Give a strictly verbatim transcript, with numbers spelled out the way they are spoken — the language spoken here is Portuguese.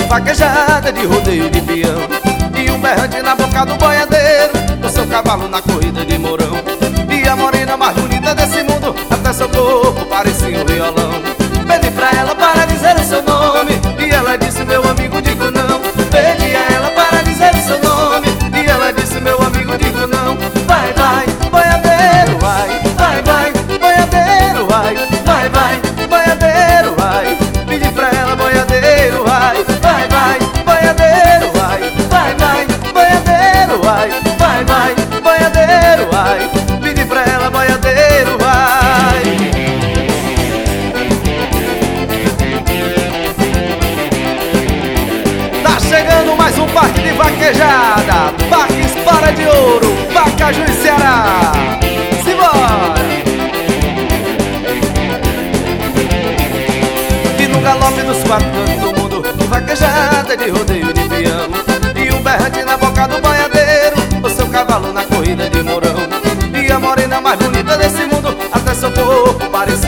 vaquejada, de rodeio de peão, e um berrante na boca do boiadeiro, o seu cavalo na corrida de mourão. E a morena mais bonita desse mundo, até seu corpo parecia um violão. Pedi pra ela para dizer o seu nome, e ela disse, meu amigo, digo não. Pedi a ela para dizer o seu nome, e ela disse, meu amigo, digo não. Vai, vai, boiadeiro, vai, vai, vai, boiadeiro, vai, vai, vai, boiadeiro, vai. Pedi pra ela, boiadeiro, vai, vai, vai, boiadeiro, vai, vai, vai, boiadeiro, vai, vai, vai, boiadeiro, vai. Pedi pra ela, boiadeiro, vai. Tá chegando mais um parque de vaquejada, Parque Espada de Ouro, Pacaju e Ceará. Simbora! E no galope dos quatro cantos do mundo, de vaquejada, de rodeio de peão, e um berrante na boca do boiadeiro, o seu cavalo na corrida de mourão. E a morena mais bonita desse mundo, até seu corpo parecia